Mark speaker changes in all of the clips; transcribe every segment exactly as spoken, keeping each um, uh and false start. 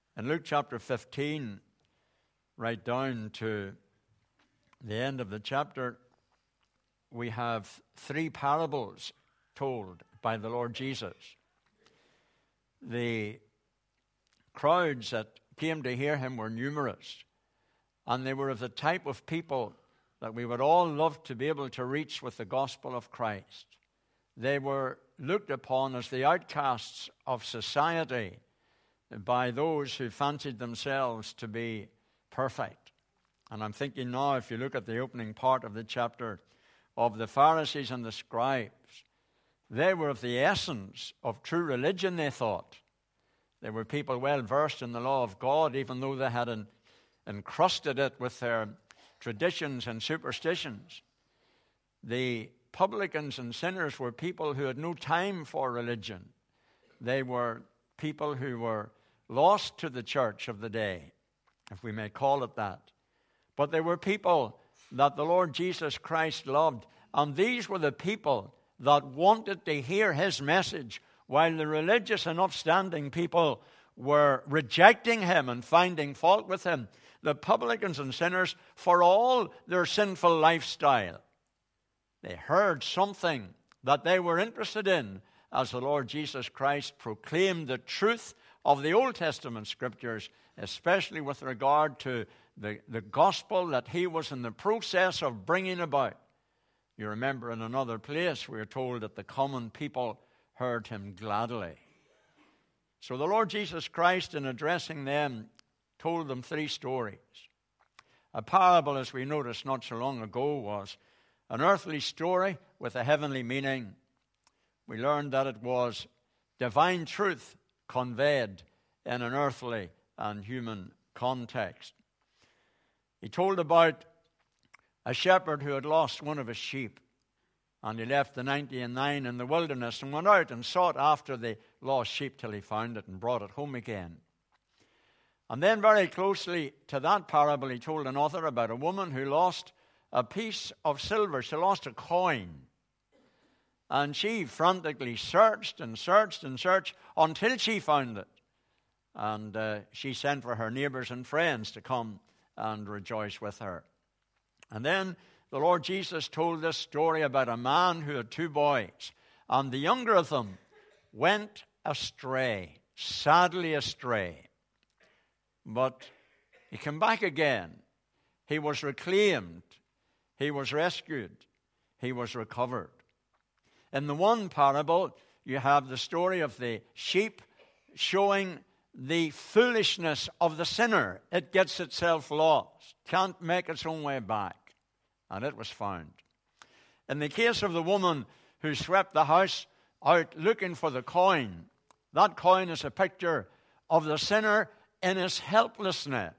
Speaker 1: In Luke chapter fifteen, right down to the end of the chapter, we have three parables told by the Lord Jesus. The crowds that came to hear him were numerous, and they were of the type of people that we would all love to be able to reach with the gospel of Christ. They were looked upon as the outcasts of society by those who fancied themselves to be perfect. And I'm thinking now, if you look at the opening part of the chapter, of the Pharisees and the scribes, they were of the essence of true religion, they thought. They were people well versed in the law of God, even though they had en- encrusted it with their traditions and superstitions. The publicans and sinners were people who had no time for religion. They were people who were lost to the church of the day, if we may call it that. But they were people that the Lord Jesus Christ loved, and these were the people that wanted to hear his message, while the religious and upstanding people were rejecting him and finding fault with him. The publicans and sinners, for all their sinful lifestyle, they heard something that they were interested in as the Lord Jesus Christ proclaimed the truth of the Old Testament scriptures, especially with regard to the, the gospel that he was in the process of bringing about. You remember in another place we are told that the common people heard him gladly. So the Lord Jesus Christ, in addressing them, told them three stories. A parable, as we noticed not so long ago, was an earthly story with a heavenly meaning. We learned that it was divine truth conveyed in an earthly and human context. He told about a shepherd who had lost one of his sheep, and he left the ninety and nine in the wilderness and went out and sought after the lost sheep till he found it and brought it home again. And then very closely to that parable, he told another about a woman who lost a piece of silver. She lost a coin. And she frantically searched and searched and searched until she found it. And uh, she sent for her neighbors and friends to come and rejoice with her. And then the Lord Jesus told this story about a man who had two boys. And the younger of them went astray, sadly astray. But he came back again. He was reclaimed. He was rescued. He was recovered. In the one parable, you have the story of the sheep showing the foolishness of the sinner. It gets itself lost, can't make its own way back, and it was found. In the case of the woman who swept the house out looking for the coin, that coin is a picture of the sinner in his helplessness.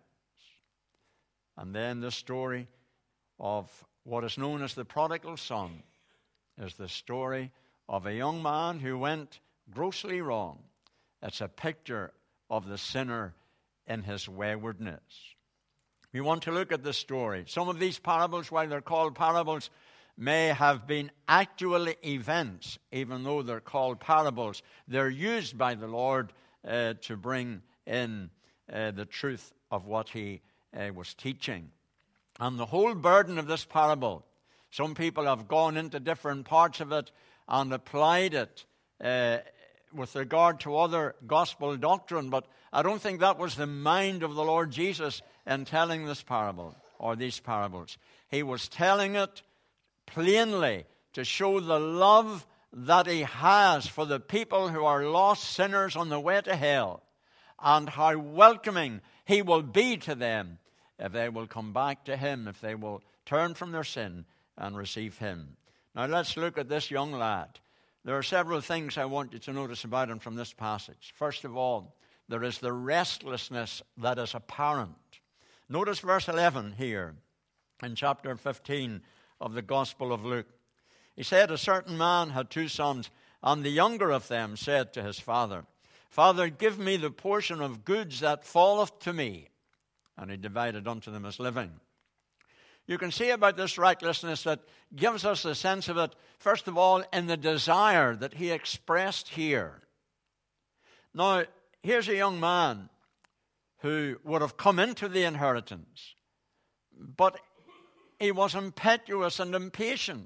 Speaker 1: And then the story of what is known as the prodigal son is the story of a young man who went grossly wrong. It's a picture of the sinner in his waywardness. We want to look at this story. Some of these parables, while they're called parables, may have been actual events, even though they're called parables. They're used by the Lord uh, to bring in uh, the truth of what he uh, was teaching. And the whole burden of this parable, some people have gone into different parts of it and applied it uh, with regard to other gospel doctrine, but I don't think that was the mind of the Lord Jesus in telling this parable or these parables. He was telling it plainly to show the love that he has for the people who are lost sinners on the way to hell, and how welcoming he will be to them if they will come back to him, if they will turn from their sin and receive him. Now let's look at this young lad. There are several things I want you to notice about him from this passage. First of all, there is the restlessness that is apparent. Notice verse eleven here in chapter fifteen of the Gospel of Luke. He said, a certain man had two sons, and the younger of them said to his father, Father, give me the portion of goods that falleth to me. And he divided unto them his living. You can see about this recklessness that gives us a sense of it, first of all, in the desire that he expressed here. Now, here's a young man who would have come into the inheritance. But he was impetuous and impatient.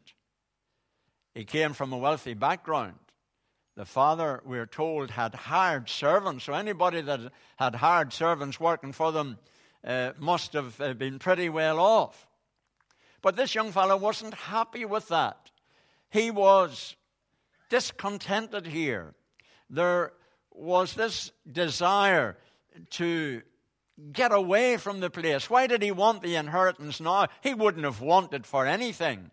Speaker 1: He came from a wealthy background. The father, we're told, had hired servants. So anybody that had hired servants working for them uh, must have uh, been pretty well off. But this young fellow wasn't happy with that. He was discontented here. There was this desire to get away from the place. Why did he want the inheritance now? He wouldn't have wanted for anything.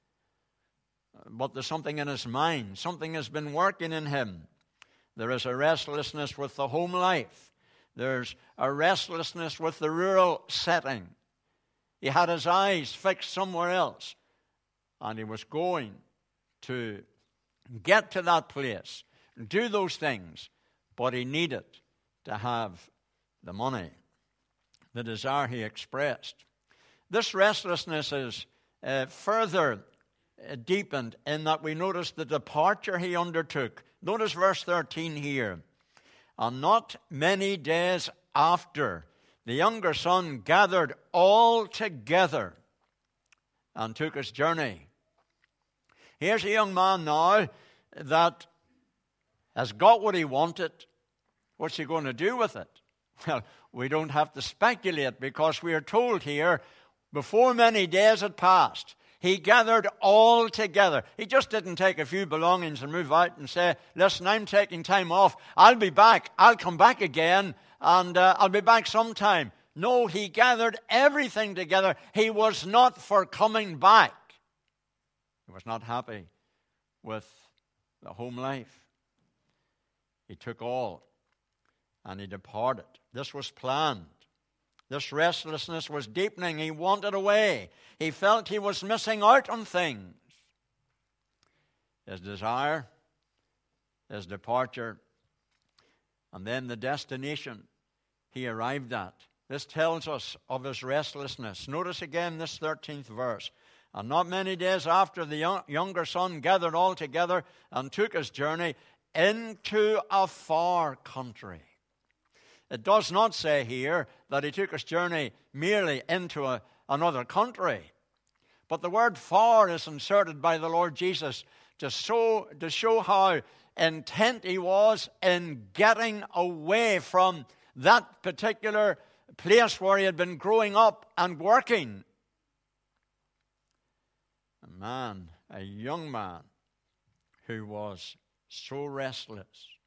Speaker 1: But there's something in his mind. Something has been working in him. There is a restlessness with the home life. There's a restlessness with the rural setting. He had his eyes fixed somewhere else. And he was going to get to that place, do those things. But he needed to have the money, the desire he expressed. This restlessness is uh, further deepened in that we notice the departure he undertook. Notice verse thirteen here. And not many days after, the younger son gathered all together and took his journey. Here's a young man now that has got what he wanted. What's he going to do with it? Well, we don't have to speculate, because we are told here, before many days had passed, he gathered all together. He just didn't take a few belongings and move out and say, listen, I'm taking time off. I'll be back. I'll come back again, and uh, I'll be back sometime. No, he gathered everything together. He was not for coming back. He was not happy with the home life. He took all, and he departed. This was planned. This restlessness was deepening. He wanted away. He felt he was missing out on things. His desire, his departure, and then the destination he arrived at. This tells us of his restlessness. Notice again this thirteenth verse. And not many days after, the young, younger son gathered all together and took his journey into a far country. It does not say here that he took his journey merely into a, another country. But the word far is inserted by the Lord Jesus to show, to show how intent he was in getting away from that particular place where he had been growing up and working. A man, a young man, who was so restless.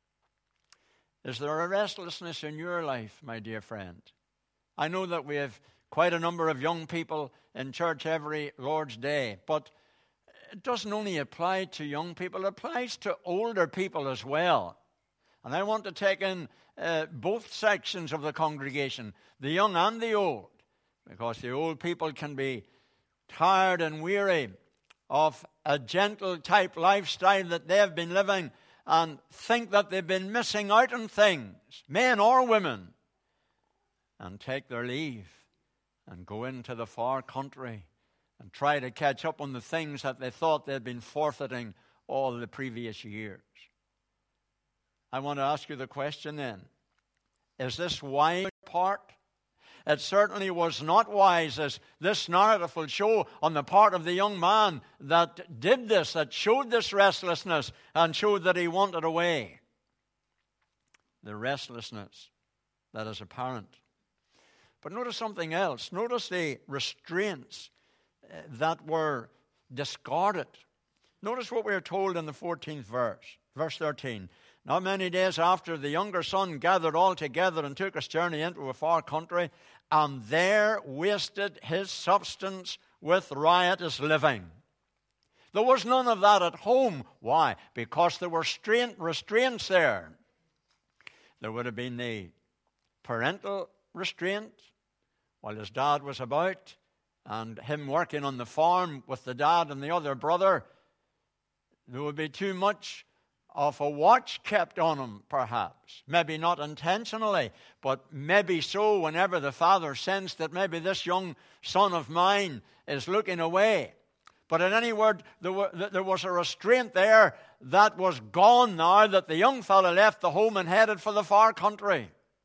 Speaker 1: Is there a restlessness in your life, my dear friend? I know that we have quite a number of young people in church every Lord's Day, but it doesn't only apply to young people, it applies to older people as well. And I want to take in uh, both sections of the congregation, the young and the old, because the old people can be tired and weary of a gentle type lifestyle that they have been living, and think that they've been missing out on things, men or women, and take their leave and go into the far country and try to catch up on the things that they thought they'd been forfeiting all the previous years. I want to ask you the question then, is this wise part? It certainly was not wise, as this narrative will show, on the part of the young man that did this, that showed this restlessness and showed that he wanted away. The restlessness that is apparent. But notice something else. Notice the restraints that were discarded. Notice what we are told in the fourteenth verse, verse thirteen. Not many days after, the younger son gathered all together and took his journey into a far country, and there wasted his substance with riotous living. There was none of that at home. Why? Because there were restraints there. There would have been the parental restraint while his dad was about, and him working on the farm with the dad and the other brother. There would be too much of a watch kept on him, perhaps. Maybe not intentionally, but maybe so whenever the father sensed that maybe this young son of mine is looking away. But in any word, there, were, there was a restraint there that was gone now, that the young fellow left the home and headed for the far country.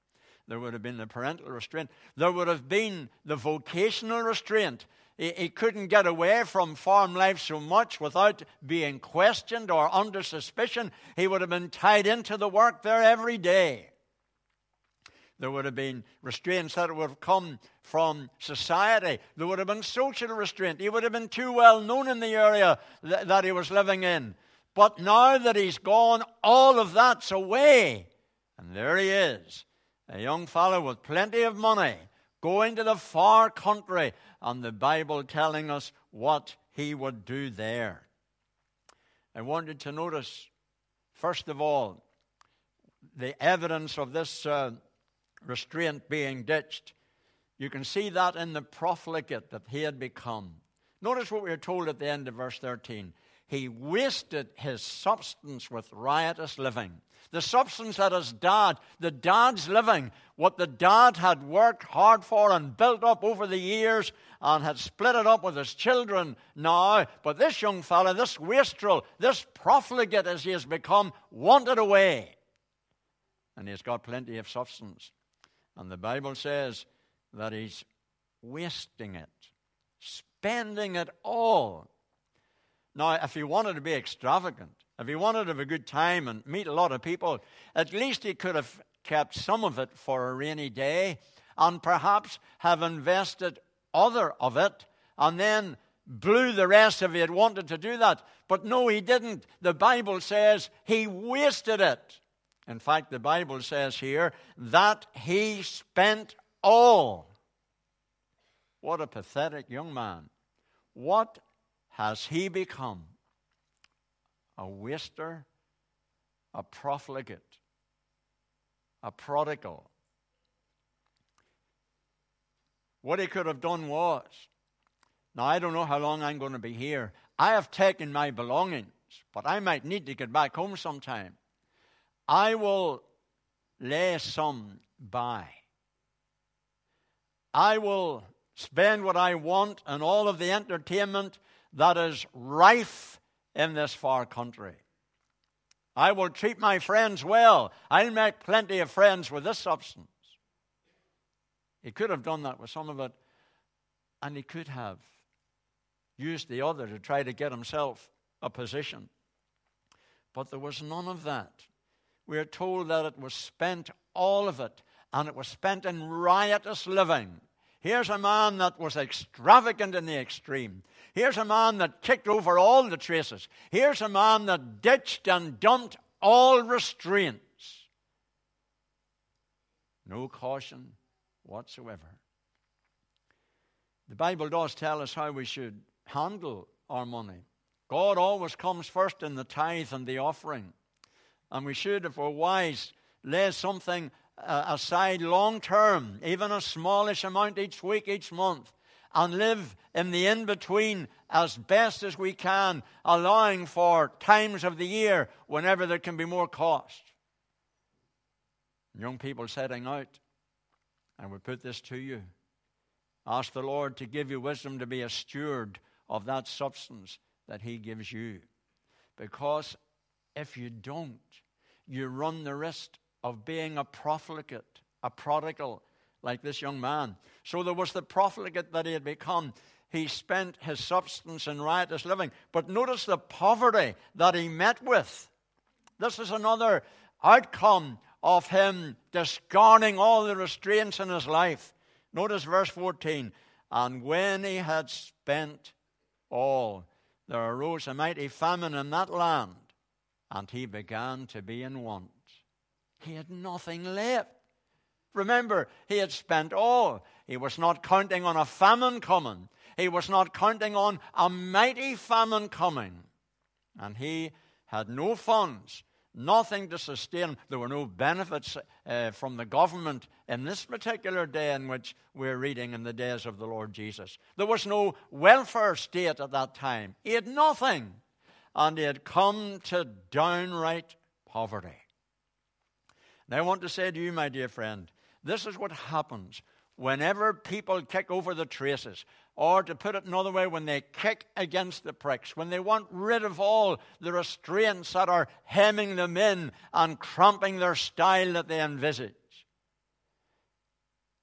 Speaker 1: There would have been the parental restraint. There would have been the vocational restraint. He, he couldn't get away from farm life so much without being questioned or under suspicion. He would have been tied into the work there every day. There would have been restraints that would have come from society. There would have been social restraint. He would have been too well known in the area th- that he was living in. But now that he's gone, all of that's away. And there he is, a young fellow with plenty of money, going to the far country, and the Bible telling us what he would do there. I wanted to notice, first of all, the evidence of this uh, restraint being ditched. You can see that in the profligate that he had become. Notice what we are told at the end of verse thirteen. He wasted his substance with riotous living. The substance that his dad, the dad's living, what the dad had worked hard for and built up over the years and had split it up with his children now. But this young fella, this wastrel, this profligate as he has become, wanted away. And he's got plenty of substance. And the Bible says that he's wasting it, spending it all. Now, if he wanted to be extravagant, if he wanted to have a good time and meet a lot of people, at least he could have kept some of it for a rainy day and perhaps have invested other of it and then blew the rest if he had wanted to do that. But no, he didn't. The Bible says he wasted it. In fact, the Bible says here that he spent all. What a pathetic young man. What has he become? A waster, a profligate, a prodigal. What he could have done was, now I don't know how long I'm going to be here. I have taken my belongings, but I might need to get back home sometime. I will lay some by. I will spend what I want and all of the entertainment that is rife in this far country. I will treat my friends well. I'll make plenty of friends with this substance. He could have done that with some of it, and he could have used the other to try to get himself a position. But there was none of that. We are told that it was spent, all of it, and it was spent in riotous living. Here's a man that was extravagant in the extreme. Here's a man that kicked over all the traces. Here's a man that ditched and dumped all restraints. No caution whatsoever. The Bible does tell us how we should handle our money. God always comes first in the tithe and the offering. And we should, if we're wise, lay something uh, aside long term, even a smallish amount each week, each month, and live in the in-between as best as we can, allowing for times of the year whenever there can be more cost. Young people setting out, I would put this to you. Ask the Lord to give you wisdom to be a steward of that substance that He gives you. Because if you don't, you run the risk of being a profligate, a prodigal, like this young man. So there was the profligate that he had become. He spent his substance in riotous living. But notice the poverty that he met with. This is another outcome of him discarding all the restraints in his life. Notice verse fourteen. And when he had spent all, there arose a mighty famine in that land, and he began to be in want. He had nothing left. Remember, he had spent all. He was not counting on a famine coming. He was not counting on a mighty famine coming. And he had no funds, nothing to sustain him. There were no benefits uh, from the government in this particular day in which we're reading in the days of the Lord Jesus. There was no welfare state at that time. He had nothing. And he had come to downright poverty. And I want to say to you, my dear friend, this is what happens whenever people kick over the traces, or to put it another way, when they kick against the pricks, when they want rid of all the restraints that are hemming them in and cramping their style that they envisage.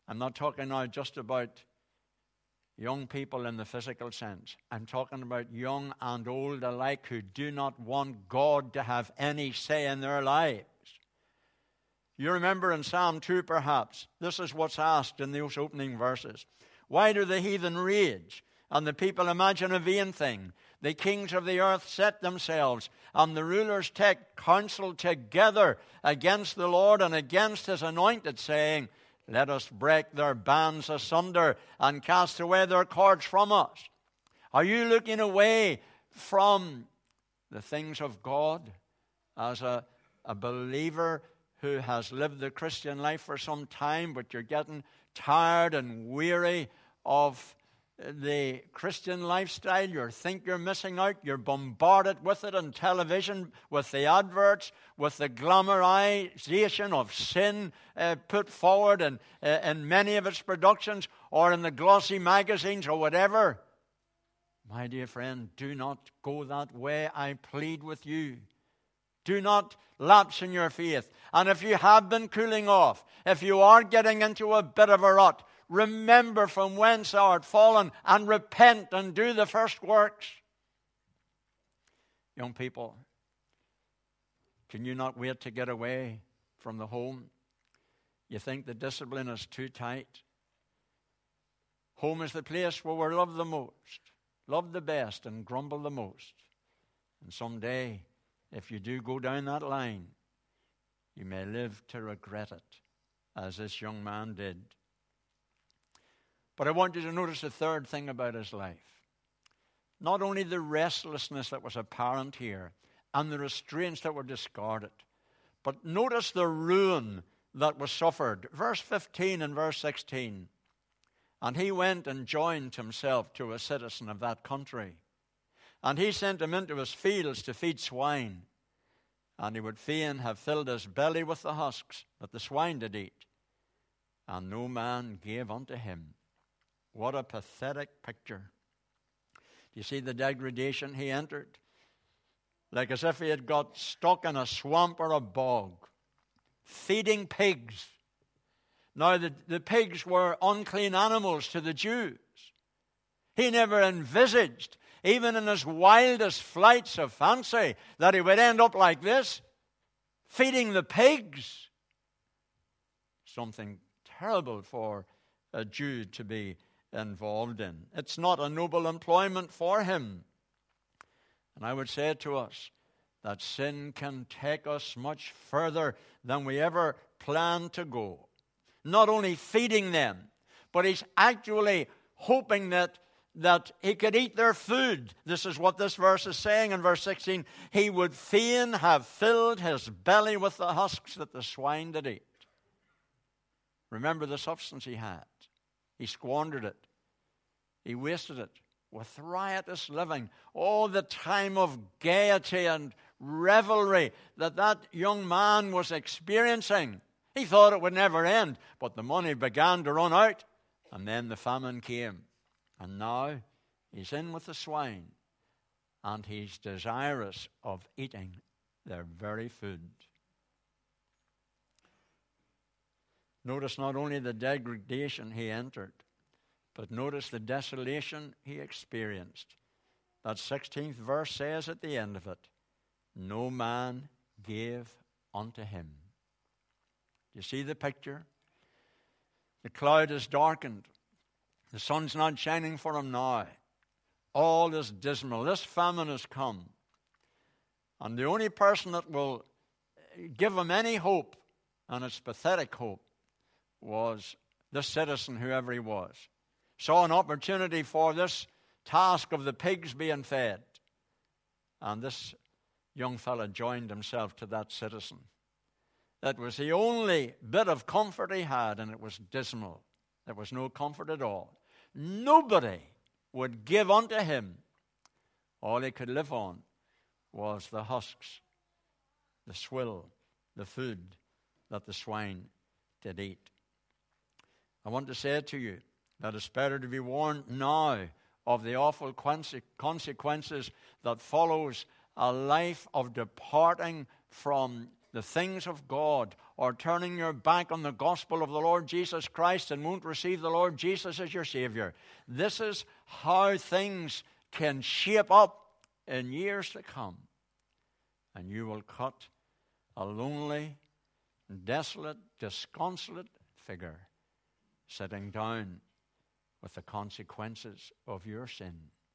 Speaker 1: I'm not talking now just about young people in the physical sense. I'm talking about young and old alike who do not want God to have any say in their lives. You remember in Psalm two perhaps, this is what's asked in those opening verses. Why do the heathen rage, and the people imagine a vain thing? The kings of the earth set themselves, and the rulers take counsel together against the Lord and against his anointed, saying, let us break their bands asunder and cast away their cords from us. Are you looking away from the things of God as a, a believer who has lived the Christian life for some time, but you're getting tired and weary of the Christian lifestyle? You think you're missing out. You're bombarded with it on television, with the adverts, with the glamorization of sin uh, put forward in, uh, in many of its productions, or in the glossy magazines or whatever. My dear friend, do not go that way. I plead with you. Do not lapse in your faith. And if you have been cooling off, if you are getting into a bit of a rut, remember from whence thou art fallen, and repent and do the first works. Young people, can you not wait to get away from the home? You think the discipline is too tight? Home is the place where we love the most, love the best, and grumble the most. And someday, if you do go down that line, you may live to regret it, as this young man did. But I want you to notice the third thing about his life. Not only the restlessness that was apparent here and the restraints that were discarded, but notice the ruin that was suffered. Verse fifteen and verse sixteen. And he went and joined himself to a citizen of that country. And he sent him into his fields to feed swine. And he would fain have filled his belly with the husks that the swine did eat. And no man gave unto him. What a pathetic picture. Do you see the degradation he entered? Like as if he had got stuck in a swamp or a bog, feeding pigs. Now, the, the pigs were unclean animals to the Jews. He never envisaged, even in his wildest flights of fancy, that he would end up like this, feeding the pigs. Something terrible for a Jew to be involved in. It's not a noble employment for him. And I would say to us that sin can take us much further than we ever planned to go. Not only feeding them, but he's actually hoping that, that he could eat their food. This is what this verse is saying in verse sixteen. He would fain have filled his belly with the husks that the swine did eat. Remember the substance he had. He squandered it. He wasted it with riotous living. Oh, the time of gaiety and revelry that that young man was experiencing. He thought it would never end, but the money began to run out, and then the famine came. And now he's in with the swine, and he's desirous of eating their very food. Notice not only the degradation he entered, but notice the desolation he experienced. That sixteenth verse says at the end of it, no man gave unto him. You see the picture? The cloud is darkened. The sun's not shining for him now. All is dismal. This famine has come. And the only person that will give him any hope, and it's pathetic hope, was this citizen, whoever he was. Saw an opportunity for this task of the pigs being fed. And this young fella joined himself to that citizen. That was the only bit of comfort he had, and it was dismal. There was no comfort at all. Nobody would give unto him. All he could live on was the husks, the swill, the food that the swine did eat. I want to say to you that it's better to be warned now of the awful consequences that follows a life of departing from the the things of God, or turning your back on the gospel of the Lord Jesus Christ and won't receive the Lord Jesus as your Savior. This is how things can shape up in years to come. And you will cut a lonely, desolate, disconsolate figure sitting down with the consequences of your sin.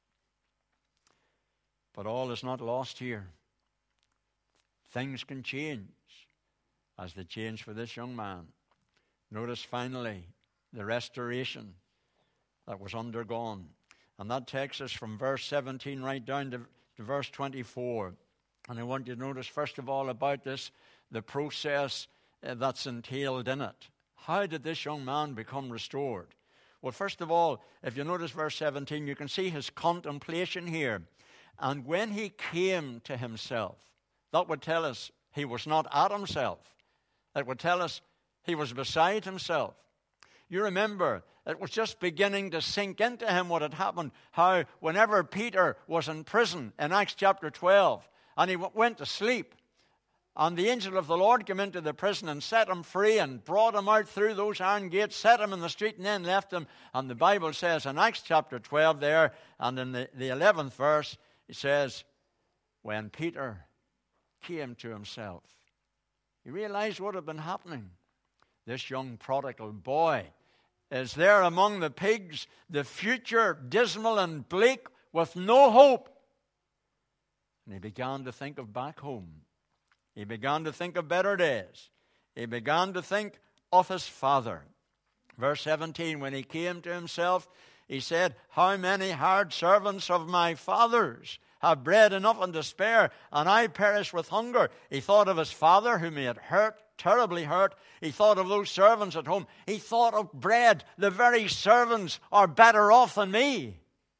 Speaker 1: But all is not lost here. Things can change as they changed for this young man. Notice finally the restoration that was undergone. And that takes us from verse seventeen right down to, to verse twenty-four. And I want you to notice first of all about this, the process uh, that's entailed in it. How did this young man become restored? Well, first of all, if you notice verse seventeen, you can see his contemplation here. And when he came to himself, that would tell us he was not at himself. That would tell us he was beside himself. You remember, it was just beginning to sink into him what had happened. How whenever Peter was in prison in Acts chapter twelve, and he went to sleep, and the angel of the Lord came into the prison and set him free and brought him out through those iron gates, set him in the street, and then left him. And the Bible says in Acts chapter twelve there, and in the, the eleventh verse, it says, when Peter came to himself, he realized what had been happening. This young prodigal boy is there among the pigs, the future dismal and bleak with no hope. And he began to think of back home. He began to think of better days. He began to think of his father. Verse seventeen, when he came to himself, he said, how many hard servants of my father's have bread enough and to spare, and I perish with hunger. He thought of his father, whom he had hurt, terribly hurt. He thought of those servants at home. He thought of bread. The very servants are better off than me.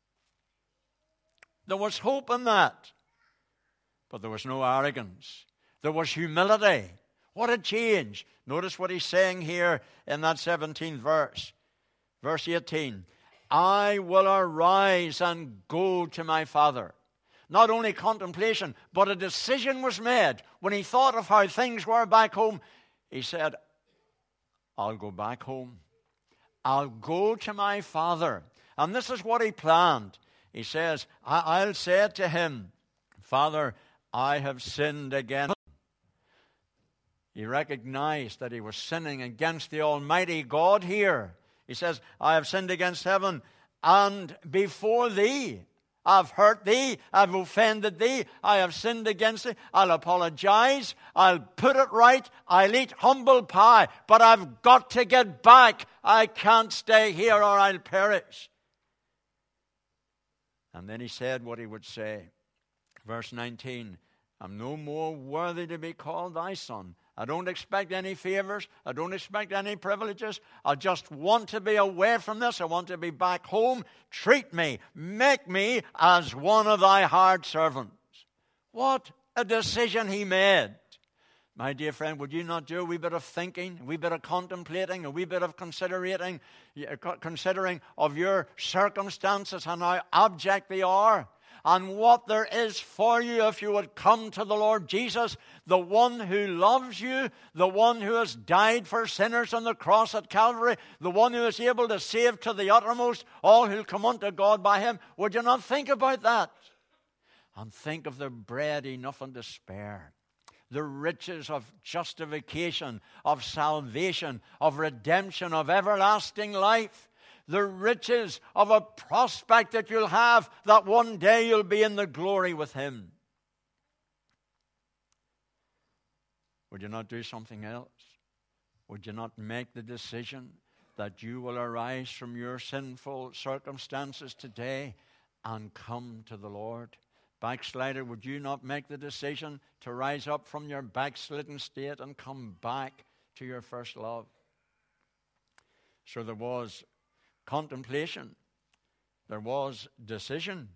Speaker 1: There was hope in that. But there was no arrogance. There was humility. What a change. Notice what he's saying here in that seventeenth verse. Verse eighteen. I will arise and go to my father. Not only contemplation, but a decision was made. When he thought of how things were back home, he said, I'll go back home. I'll go to my father. And this is what he planned. He says, I'll say to him, Father, I have sinned against. He recognized that he was sinning against the Almighty God here. He says, I have sinned against heaven and before thee. I've hurt thee. I've offended thee. I have sinned against thee. I'll apologize. I'll put it right. I'll eat humble pie. But I've got to get back. I can't stay here or I'll perish. And then he said what he would say. Verse nineteen, I'm no more worthy to be called thy son. I don't expect any favors. I don't expect any privileges. I just want to be away from this. I want to be back home. Treat me. Make me as one of thy hired servants. What a decision he made. My dear friend, would you not do a wee bit of thinking, a wee bit of contemplating, a wee bit of considering, considering of your circumstances and how abject they are? And what there is for you if you would come to the Lord Jesus, the one who loves you, the one who has died for sinners on the cross at Calvary, the one who is able to save to the uttermost all who come unto God by him. Would you not think about that? And think of the bread enough and to spare, the riches of justification, of salvation, of redemption, of everlasting life. The riches of a prospect that you'll have, that one day you'll be in the glory with him. Would you not do something else? Would you not make the decision that you will arise from your sinful circumstances today and come to the Lord? Backslider, would you not make the decision to rise up from your backslidden state and come back to your first love? So there was contemplation. There was decision.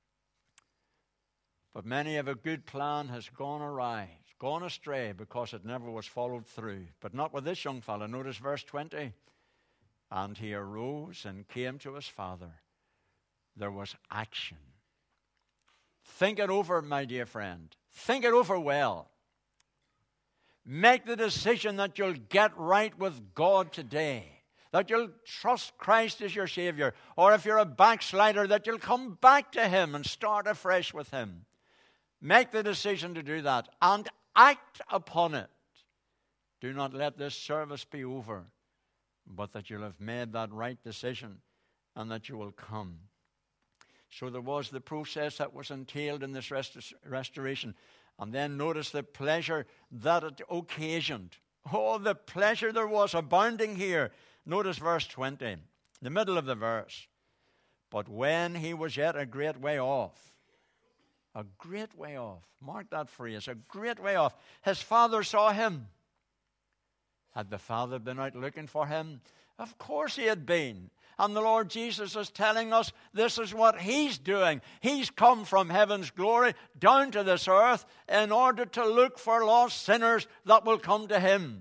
Speaker 1: But many of a good plan has gone awry, gone astray because it never was followed through. But not with this young fellow. Notice verse twenty. And he arose and came to his father. There was action. Think it over, my dear friend. Think it over well. Make the decision that you'll get right with God today, that you'll trust Christ as your Savior, or if you're a backslider, that you'll come back to Him and start afresh with Him. Make the decision to do that and act upon it. Do not let this service be over, but that you'll have made that right decision and that you will come. So there was the process that was entailed in this rest- restoration. And then notice the pleasure that it occasioned. Oh, the pleasure there was abounding here. Notice verse twenty, the middle of the verse. But when he was yet a great way off, a great way off, mark that phrase, a great way off, his father saw him. Had the father been out looking for him? Of course he had been. And the Lord Jesus is telling us this is what He's doing. He's come from heaven's glory down to this earth in order to look for lost sinners that will come to Him.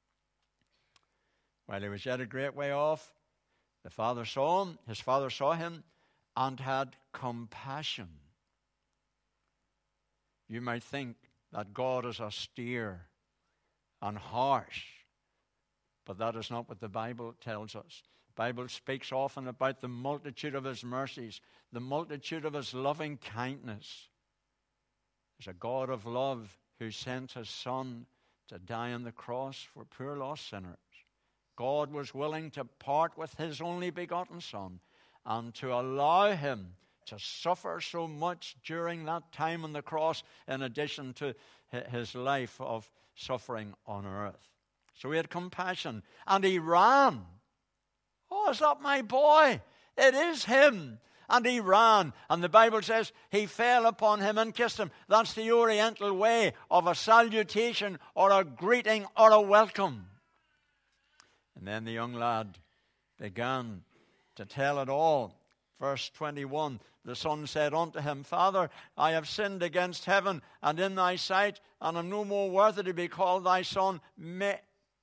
Speaker 1: While he was yet a great way off, the father saw him, his father saw him, and had compassion. You might think that God is austere and harsh, but that is not what the Bible tells us. The Bible speaks often about the multitude of His mercies, the multitude of His loving kindness. There's a God of love who sent His Son to die on the cross for poor lost sinners. God was willing to part with His only begotten Son and to allow Him to suffer so much during that time on the cross, in addition to His life of suffering on earth. So He had compassion, and He ran. Oh, is that my boy? It is him. And he ran. And the Bible says he fell upon him and kissed him. That's the oriental way of a salutation or a greeting or a welcome. And then the young lad began to tell it all. Verse twenty-one, the son said unto him, Father, I have sinned against heaven and in thy sight, and am no more worthy to be called thy son. May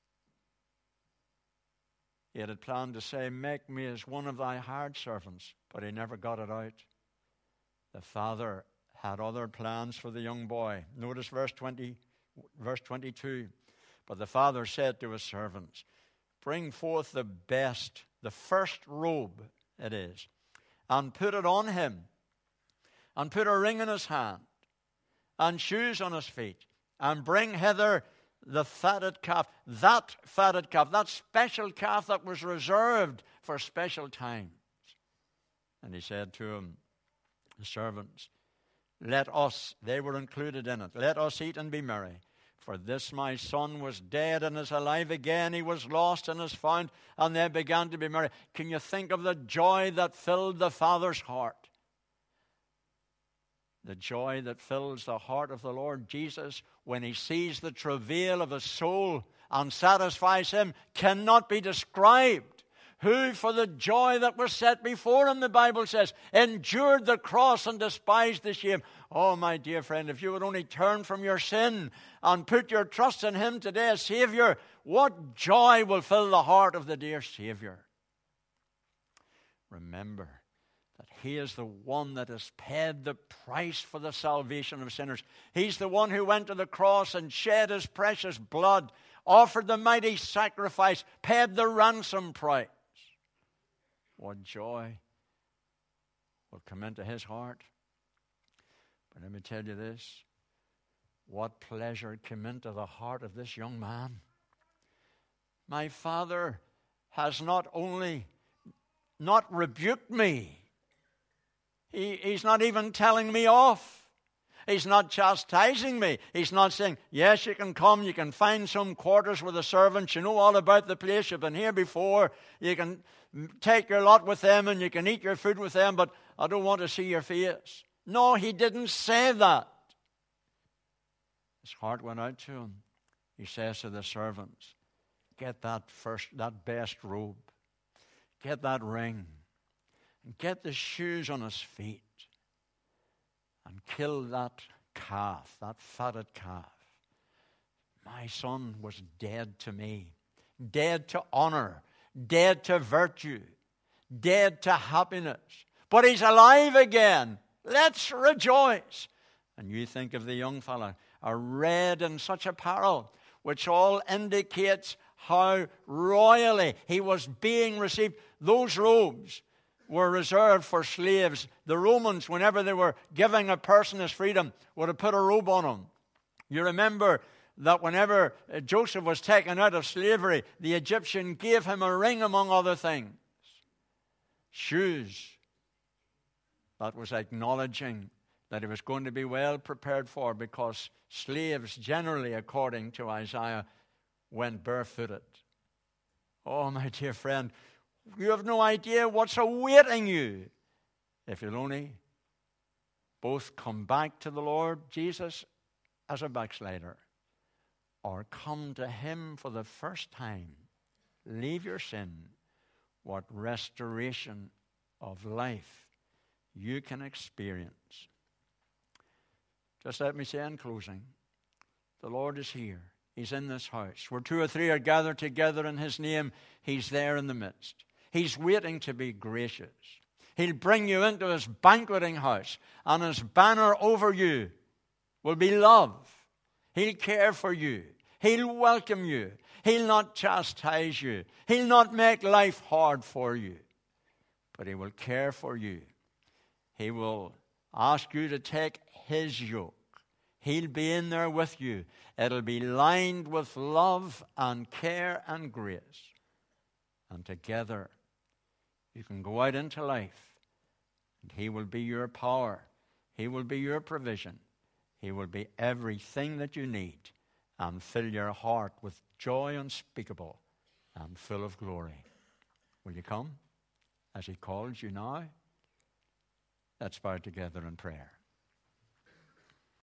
Speaker 1: He had planned to say, make me as one of thy hired servants, but he never got it out. The father had other plans for the young boy. Notice verse twenty, verse twenty-two. But the father said to his servants, bring forth the best, the first robe it is, and put it on him, and put a ring in his hand, and shoes on his feet, and bring hither the fatted calf, that fatted calf, that special calf that was reserved for special times. And he said to him, the servants, let us, they were included in it, let us eat and be merry. For this my son was dead and is alive again. He was lost and is found. And they began to be merry. Can you think of the joy that filled the father's heart? The joy that fills the heart of the Lord Jesus when He sees the travail of His soul and satisfies Him cannot be described. Who, for the joy that was set before Him, the Bible says, endured the cross and despised the shame. Oh, my dear friend, if you would only turn from your sin and put your trust in Him today as Savior, what joy will fill the heart of the dear Savior. Remember that He is the one that has paid the price for the salvation of sinners. He's the one who went to the cross and shed His precious blood, offered the mighty sacrifice, paid the ransom price. What joy will come into His heart. But let me tell you this, what pleasure came into the heart of this young man. My father has not only not rebuked me, He, he's not even telling me off. He's not chastising me. He's not saying, yes, you can come, you can find some quarters with the servants, you know all about the place, you've been here before, you can take your lot with them and you can eat your food with them, but I don't want to see your face. No, He didn't say that. His heart went out to him. He says to the servants, get that first, that best robe, get that ring, and get the shoes on his feet, and kill that calf, that fatted calf. My son was dead to me, dead to honor, dead to virtue, dead to happiness. But he's alive again. Let's rejoice. And you think of the young fellow, arrayed in such apparel, which all indicates how royally he was being received. Those robes were reserved for slaves. The Romans, whenever they were giving a person his freedom, would have put a robe on him. You remember that whenever Joseph was taken out of slavery, the Egyptian gave him a ring, among other things. Shoes. That was acknowledging that he was going to be well prepared for, because slaves generally, according to Isaiah, went barefooted. Oh, my dear friend, you have no idea what's awaiting you if you'll only both come back to the Lord Jesus as a backslider, or come to him for the first time. Leave your sin. What restoration of life you can experience. Just let me say in closing, the Lord is here. He's in this house. Where two or three are gathered together in his name, he's there in the midst. He's waiting to be gracious. He'll bring you into his banqueting house, and his banner over you will be love. He'll care for you. He'll welcome you. He'll not chastise you. He'll not make life hard for you. But he will care for you. He will ask you to take his yoke. He'll be in there with you. It'll be lined with love and care and grace. And together you can go out into life, and he will be your power. He will be your provision. He will be everything that you need, and fill your heart with joy unspeakable and full of glory. Will you come as he calls you now? Let's bow together in prayer.